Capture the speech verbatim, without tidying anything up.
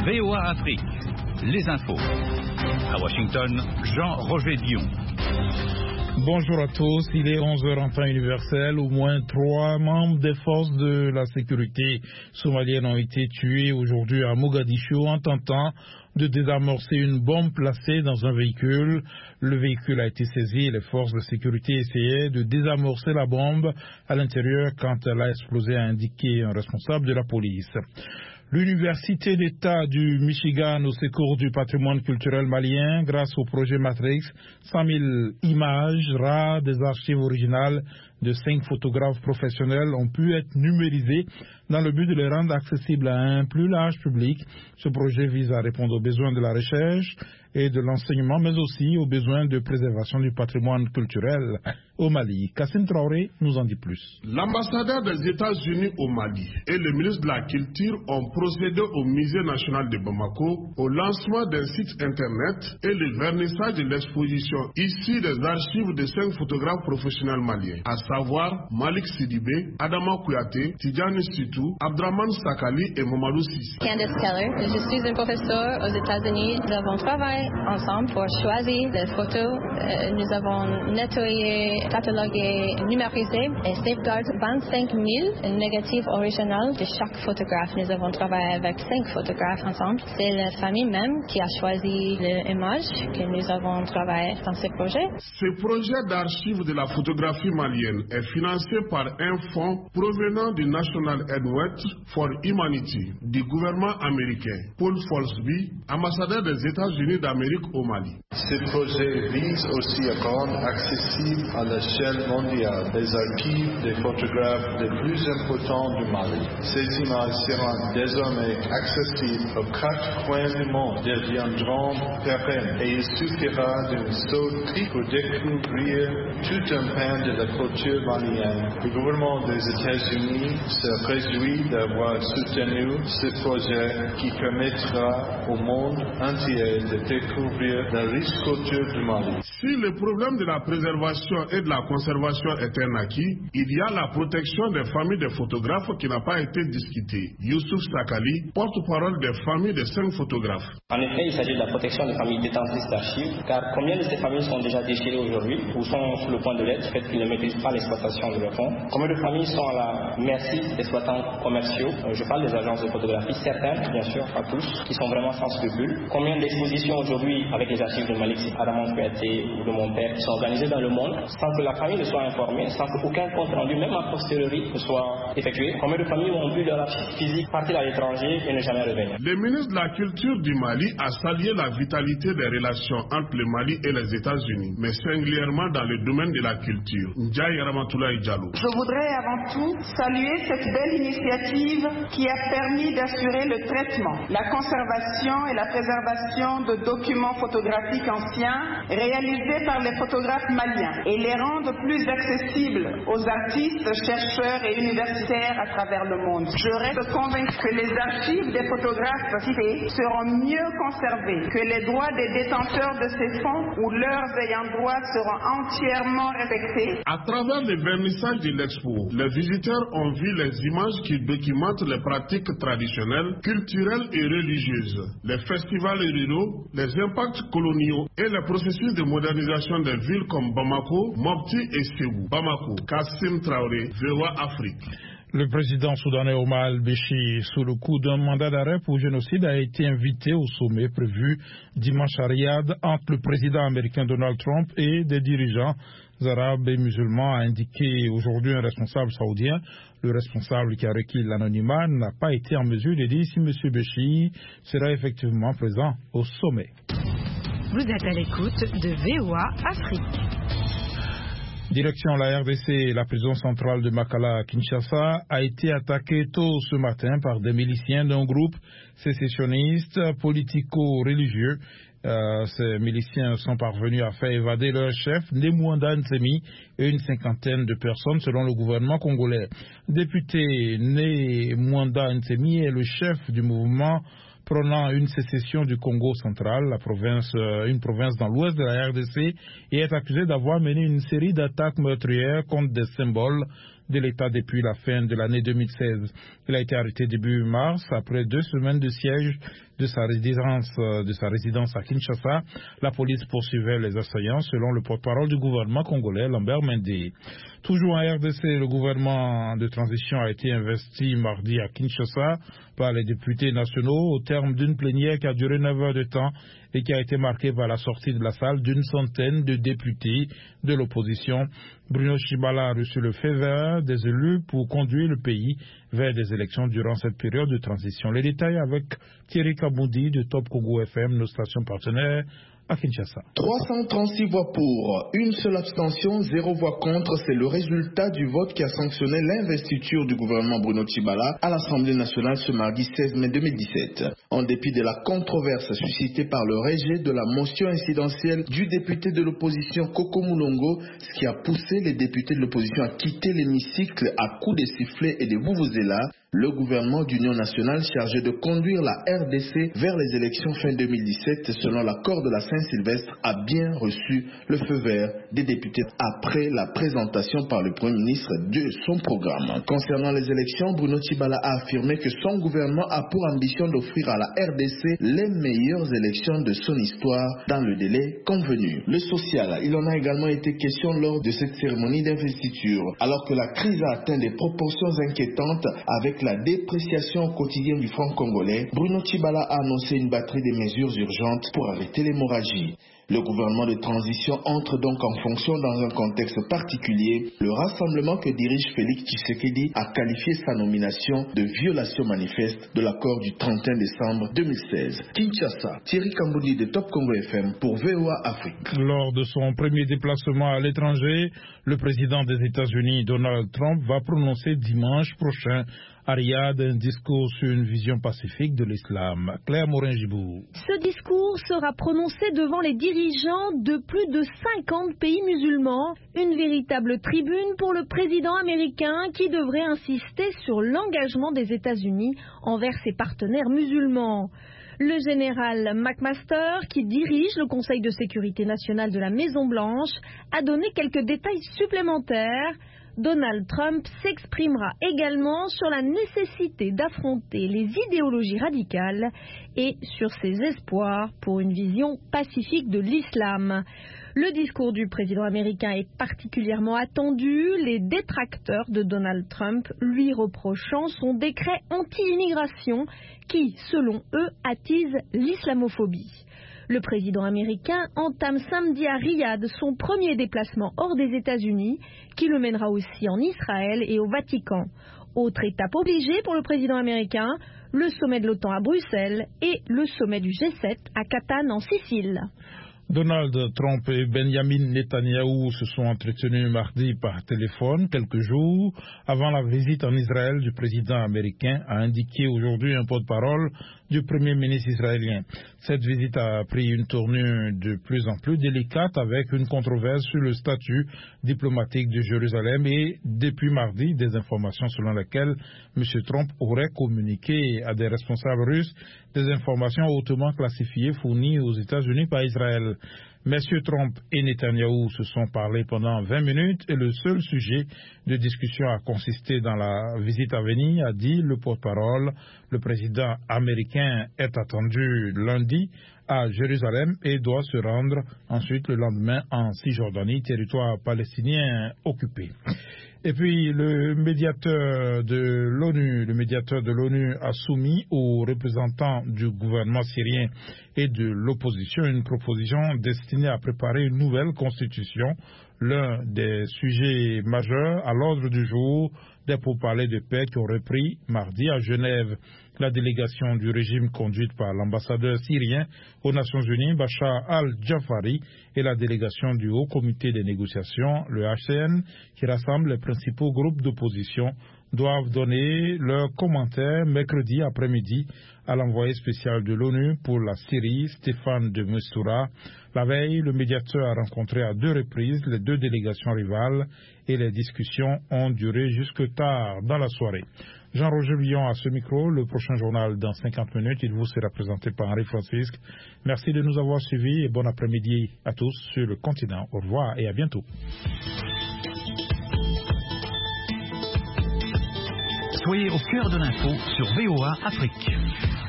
V O A Afrique, les infos. À Washington, Jean-Roger Dion. Bonjour à tous, il est onze heures en temps universel. Au moins trois membres des forces de la sécurité somalienne ont été tués aujourd'hui à Mogadiscio en tentant de désamorcer une bombe placée dans un véhicule. Le véhicule a été saisi et les forces de sécurité essayaient de désamorcer la bombe à l'intérieur quand elle a explosé, a indiqué un responsable de la police. L'Université d'État du Michigan au secours du patrimoine culturel malien, grâce au projet Matrix, cent mille images rares des archives originales de cinq photographes professionnels ont pu être numérisées dans le but de les rendre accessibles à un plus large public. Ce projet vise à répondre aux besoins de la recherche et de l'enseignement, mais aussi aux besoins de préservation du patrimoine culturel au Mali. Kassim Traoré nous en dit plus. L'ambassadeur des États-Unis au Mali et le ministre de la Culture ont procédé au Musée national de Bamako au lancement d'un site internet et le vernissage de l'exposition issue des archives de cinq photographes professionnels maliens, à savoir Malik Sidibé, Adama Kouyaté, Tidjani Sitou, Abdraman Sakali et Mamadou Sissi. Candice Keller, je suis un professeur aux États-Unis. Nous avons travaillé ensemble pour choisir les photos. Euh, nous avons nettoyé, catalogué, numérisé et safeguardé vingt-cinq mille négatifs originaux de chaque photographe. Nous avons travaillé avec cinq photographes ensemble. C'est la famille même qui a choisi l'image que nous avons travaillé dans ce projet. Ce projet d'archives de la photographie malienne est financé par un fonds provenant du National Endowment for Humanity du gouvernement américain. Paul Folsby, ambassadeur des États-Unis d'Amérique au Mali. Ce projet vise aussi à rendre accessible à l'échelle mondiale les archives des photographes les plus importants du Mali. Ces images seront désormais accessibles aux quatre coins du monde, deviendront pérennes et il suffira d'une seule clic pour découvrir tout un pan de la culture malienne. Le gouvernement des États-Unis se réjouit d'avoir soutenu ce projet qui permettra au monde entier de découvrir la riche culture du Mali. Si le problème de la préservation et de la conservation est un acquis, il y a la protection des familles des photographes qui n'a pas été discutée. Youssouf Sakali, porte-parole des familles des cinq photographes. En effet, il s'agit de la protection des familles détentrices d'archives, car combien de ces familles sont déjà déchirées aujourd'hui ou sont sur le point de l'être, fait qu'ils ne maîtrisent pas l'exploitation de leurs fonds? Combien de familles sont à la merci d'exploitants commerciaux? Je parle des agences de photographie, certaines, bien sûr, pas tous, qui sont vraiment sans scrupules. Combien d'expositions aujourd'hui avec les archives de Malik Adama Kouyaté ou de mon père qui sont organisées dans le monde sans que la famille ne soit informée, sans qu'aucun compte rendu, même a posteriori, ne soit effectué? Combien de familles ont vu leur archive physique partir à l'étranger et ne jamais revenir? Le ministre de la Culture du Mali a salué la vitalité des relations entre le Mali et les États-Unis, mais singulièrement dans le domaine de la culture. Ndiaye Ramatoulaye Diallo. Je voudrais avant tout saluer cette belle initiative qui a permis d'assurer le traitement, la conservation et la préservation de documents photographiques anciens réalisés par les photographes maliens et les rendre plus accessibles aux artistes, chercheurs et universitaires à travers le monde. Je reste convaincu que les archives des photographes cités seront mieux conservées, que les droits des détenteurs de ces fonds ou leurs ayants droit seront entièrement respectés. À travers le vernissage de l'expo, les visiteurs ont vu les images qui documentent les pratiques traditionnelles, culturelles et religieuses, les festivals ruraux, les impacts coloniaux et les processus de modernisation des villes comme Bamako, Mopti et Ségou. Bamako, Kassim Traoré, V O A Afrique. Le président soudanais Omar al-Béchir, sous le coup d'un mandat d'arrêt pour génocide, a été invité au sommet prévu dimanche à Riyad entre le président américain Donald Trump et des dirigeants arabes et musulmans, a indiqué aujourd'hui un responsable saoudien. Le responsable qui a requis l'anonymat n'a pas été en mesure de dire si M. Béchir sera effectivement présent au sommet. Vous êtes à l'écoute de V O A Afrique. Direction la R D C, la prison centrale de Makala à Kinshasa a été attaquée tôt ce matin par des miliciens d'un groupe sécessionniste politico-religieux. Euh, ces miliciens sont parvenus à faire évader leur chef, Nemwanda Nsemi, et une cinquantaine de personnes selon le gouvernement congolais. Député Nemwanda Nsemi est le chef du mouvement prônant une sécession du Congo central, la province, euh, une province dans l'ouest de la R D C, et est accusé d'avoir mené une série d'attaques meurtrières contre des symboles de l'État depuis la fin de l'année deux mille seize. Il a été arrêté début mars après deux semaines de siège de sa résidence, de sa résidence à Kinshasa. La police poursuivait les assaillants selon le porte-parole du gouvernement congolais, Lambert Mende. Toujours en R D C, le gouvernement de transition a été investi mardi à Kinshasa par les députés nationaux au terme d'une plénière qui a duré neuf heures de temps et qui a été marquée par la sortie de la salle d'une centaine de députés de l'opposition. Bruno Tshibala a reçu le feu vert des élus pour conduire le pays vers des élections durant cette période de transition. Les détails avec Thierry Kaboundi de Top Congo F M, nos stations partenaires à Kinshasa. trois cent trente-six voix pour, une seule abstention, zéro voix contre. C'est le résultat du vote qui a sanctionné l'investiture du gouvernement Bruno Tshibala à l'Assemblée nationale ce mardi seize mai deux mille dix-sept. En dépit de la controverse suscitée par le rejet de la motion incidentielle du député de l'opposition Koko Moulongo, ce qui a poussé les députés de l'opposition à quitter l'hémicycle à coups de sifflets et de vuvuzelas, le gouvernement d'union nationale chargé de conduire la R D C vers les élections fin deux mille dix-sept selon l'accord de la Saint-Sylvestre a bien reçu le feu vert des députés après la présentation par le Premier ministre de son programme. Concernant les élections, Bruno Tshibala a affirmé que son gouvernement a pour ambition d'offrir à la R D C les meilleures élections de son histoire dans le délai convenu. Le social, il en a également été question lors de cette cérémonie d'investiture. Alors que la crise a atteint des proportions inquiétantes avec la dépréciation quotidienne du franc congolais, Bruno Tshibala a annoncé une batterie de mesures urgentes pour arrêter l'hémorragie. Le gouvernement de transition entre donc en fonction dans un contexte particulier. Le rassemblement que dirige Félix Tshisekedi a qualifié sa nomination de violation manifeste de l'accord du trente et un décembre deux mille seize. Kinshasa, Thierry Kamboudi de Top Congo F M pour V O A Afrique. Lors de son premier déplacement à l'étranger, le président des États-Unis, Donald Trump, va prononcer dimanche prochain à Riyad un discours sur une vision pacifique de l'islam. Claire Morin-Gibou. Ce discours sera prononcé devant les dirigeants de plus de cinquante pays musulmans, une véritable tribune pour le président américain qui devrait insister sur l'engagement des États-Unis envers ses partenaires musulmans. Le général McMaster, qui dirige le Conseil de sécurité nationale de la Maison-Blanche, a donné quelques détails supplémentaires. Donald Trump s'exprimera également sur la nécessité d'affronter les idéologies radicales et sur ses espoirs pour une vision pacifique de l'islam. Le discours du président américain est particulièrement attendu, les détracteurs de Donald Trump lui reprochant son décret anti-immigration qui, selon eux, attise l'islamophobie. Le président américain entame samedi à Riyad son premier déplacement hors des États-Unis, qui le mènera aussi en Israël et au Vatican. Autre étape obligée pour le président américain, le sommet de l'OTAN à Bruxelles et le sommet du G sept à Catane en Sicile. Donald Trump et Benjamin Netanyahou se sont entretenus mardi par téléphone quelques jours avant la visite en Israël du président américain, a indiqué aujourd'hui un porte-parole du premier ministre israélien. Cette visite a pris une tournure de plus en plus délicate avec une controverse sur le statut diplomatique de Jérusalem et depuis mardi des informations selon lesquelles M. Trump aurait communiqué à des responsables russes des informations hautement classifiées fournies aux États-Unis par Israël. M. Trump et Netanyahou se sont parlé pendant vingt minutes et le seul sujet de discussion a consisté dans la visite à venir, a dit le porte-parole. Le président américain est attendu lundi à Jérusalem et doit se rendre ensuite le lendemain en Cisjordanie, territoire palestinien occupé. Et puis le médiateur de l'ONU, le médiateur de l'ONU a soumis aux représentants du gouvernement syrien et de l'opposition une proposition destinée à préparer une nouvelle constitution, l'un des sujets majeurs à l'ordre du jour des pourparlers de paix qui ont repris mardi à Genève. La délégation du régime conduite par l'ambassadeur syrien aux Nations Unies, Bachar al-Jafari, et la délégation du Haut Comité des négociations, le H C N, qui rassemble les principaux groupes d'opposition, doivent donner leurs commentaires mercredi après-midi à l'envoyé spécial de l'ONU pour la Syrie, Stéphane de Mistura. La veille, le médiateur a rencontré à deux reprises les deux délégations rivales et les discussions ont duré jusque tard dans la soirée. Jean-Roger Lyon à ce micro, le prochain journal dans cinquante minutes, il vous sera présenté par Henri Francisque. Merci de nous avoir suivis et bon après-midi à tous sur le continent. Au revoir et à bientôt. Soyez au cœur de l'info sur V O A Afrique.